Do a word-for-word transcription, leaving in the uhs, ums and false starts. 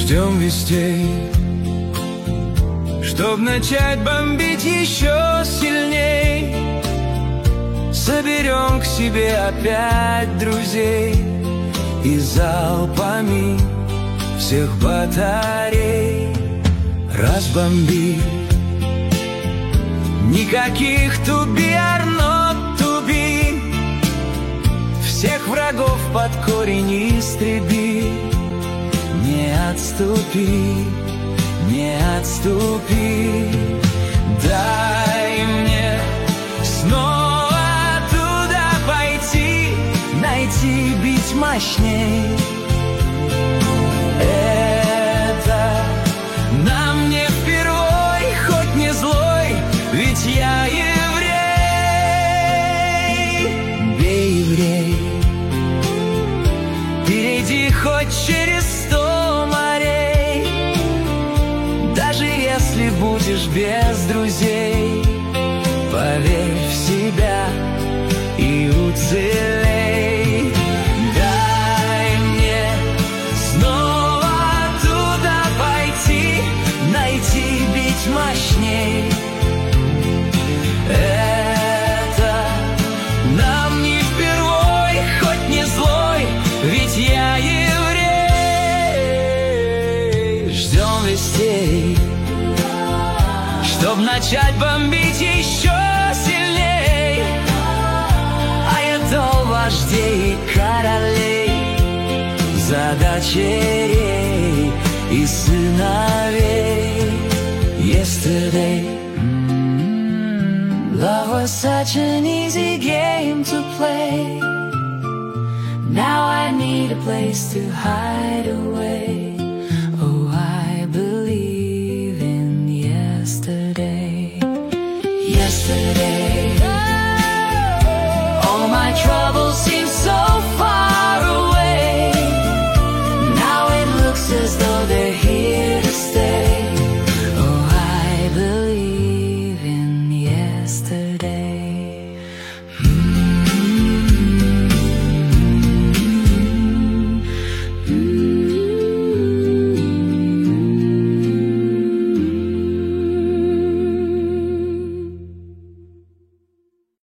Ждем вестей, чтоб начать бомбить еще сильней. Соберем к себе опять друзей и залпами всех батарей разбомби. Никаких to be or not to be. Всех врагов под корень истреби. Не отступи, не отступи. Дай мне снова туда пойти, найти, бить мощней. Это нам не впервой, хоть не злой, ведь я еврей. Бей, еврей, перейди хоть через сто морей. Даже если будешь без друзей, поверь в себя и уцелей. Дай мне снова туда пойти, найти, бить мощней. Это нам не впервой, хоть не злой, ведь я еврей. Ждем вестей, чтоб начать бомбить еще сильней. Аятол вождей и королей, за дочерей и сыновей. Yesterday, mm-hmm. Love was such an easy game to play. Now I need a place to hide away. Oh, I believe in yesterday. Yesterday, all my troubles seem so